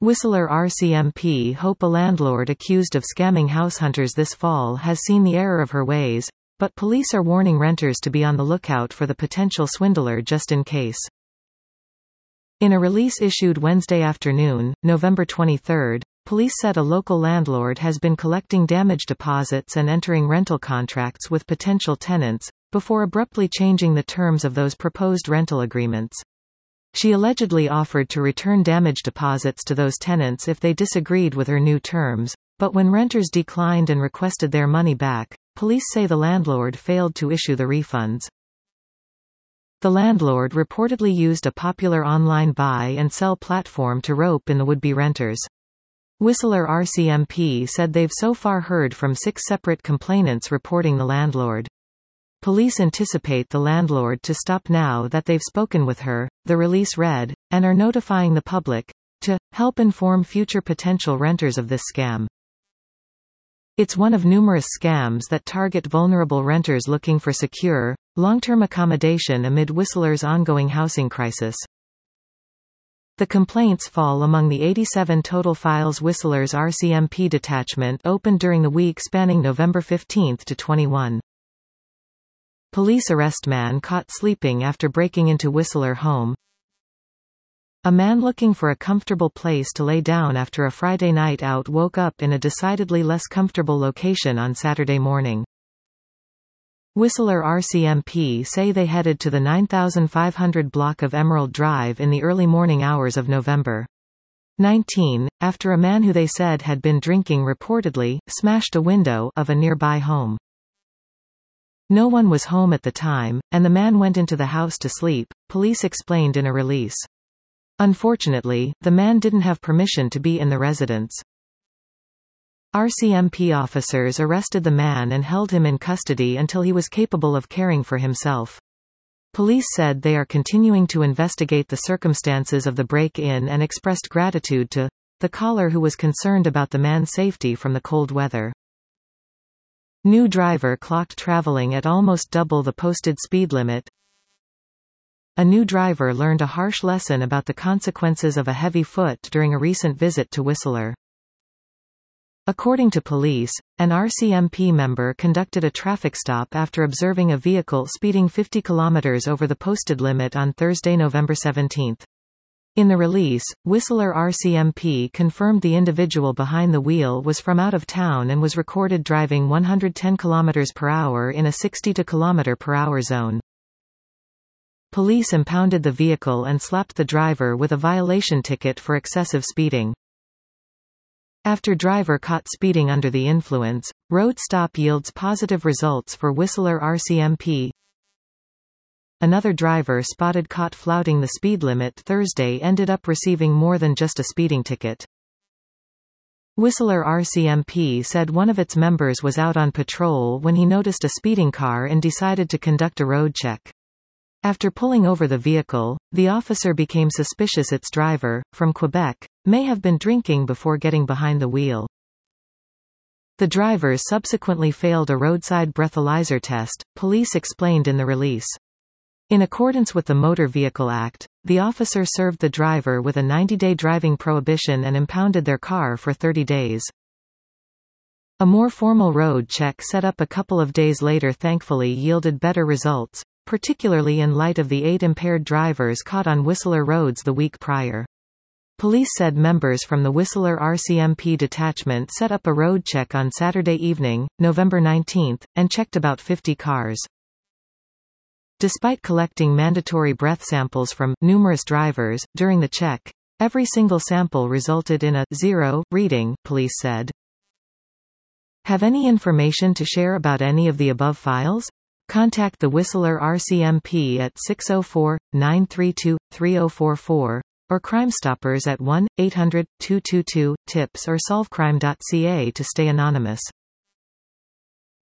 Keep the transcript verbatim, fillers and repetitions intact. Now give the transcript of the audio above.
Whistler R C M P Hope, a landlord accused of scamming house hunters this fall, has seen the error of her ways, but police are warning renters to be on the lookout for the potential swindler just in case. In a release issued Wednesday afternoon, November twenty-third, police said a local landlord has been collecting damage deposits and entering rental contracts with potential tenants, before abruptly changing the terms of those proposed rental agreements. She allegedly offered to return damage deposits to those tenants if they disagreed with her new terms, but when renters declined and requested their money back, police say the landlord failed to issue the refunds. The landlord reportedly used a popular online buy and sell platform to rope in the would-be renters. Whistler R C M P said they've so far heard from six separate complainants reporting the landlord. Police anticipate the landlord to stop now that they've spoken with her, the release read, and are notifying the public to help inform future potential renters of this scam. It's one of numerous scams that target vulnerable renters looking for secure, long-term accommodation amid Whistler's ongoing housing crisis. The complaints fall among the eighty-seven total files Whistler's R C M P detachment opened during the week spanning November fifteenth to twenty-first. Police arrest man caught sleeping after breaking into Whistler home. A man looking for a comfortable place to lay down after a Friday night out woke up in a decidedly less comfortable location on Saturday morning. Whistler R C M P say they headed to the nine thousand five hundred block of Emerald Drive in the early morning hours of November nineteenth, after a man who they said had been drinking reportedly smashed a window of a nearby home. No one was home at the time, and the man went into the house to sleep, police explained in a release. Unfortunately, the man didn't have permission to be in the residence. R C M P officers arrested the man and held him in custody until he was capable of caring for himself. Police said they are continuing to investigate the circumstances of the break-in and expressed gratitude to the caller who was concerned about the man's safety from the cold weather. New driver clocked traveling at almost double the posted speed limit. A new driver learned a harsh lesson about the consequences of a heavy foot during a recent visit to Whistler. According to police, an R C M P member conducted a traffic stop after observing a vehicle speeding fifty kilometers over the posted limit on Thursday, November seventeenth. In the release, Whistler R C M P confirmed the individual behind the wheel was from out of town and was recorded driving one hundred ten kilometers per hour in a sixty kilometers per hour zone. Police impounded the vehicle and slapped the driver with a violation ticket for excessive speeding. After driver caught speeding under the influence, road stop yields positive results for Whistler R C M P. Another driver spotted caught flouting the speed limit Thursday ended up receiving more than just a speeding ticket. Whistler R C M P said one of its members was out on patrol when he noticed a speeding car and decided to conduct a road check. After pulling over the vehicle, the officer became suspicious its driver, from Quebec, may have been drinking before getting behind the wheel. The drivers subsequently failed a roadside breathalyzer test, police explained in the release. In accordance with the Motor Vehicle Act, the officer served the driver with a ninety-day driving prohibition and impounded their car for thirty days. A more formal road check set up a couple of days later thankfully yielded better results, particularly in light of the eight impaired drivers caught on Whistler roads the week prior. Police said members from the Whistler R C M P detachment set up a road check on Saturday evening, November nineteenth, and checked about fifty cars. Despite collecting mandatory breath samples from numerous drivers during the check, every single sample resulted in a zero reading, police said. Have any information to share about any of the above files? Contact the Whistler R C M P at six oh four, nine three two, three oh four four, or Crime Stoppers at one eight hundred, two two two, TIPS or solvecrime dot c a to stay anonymous.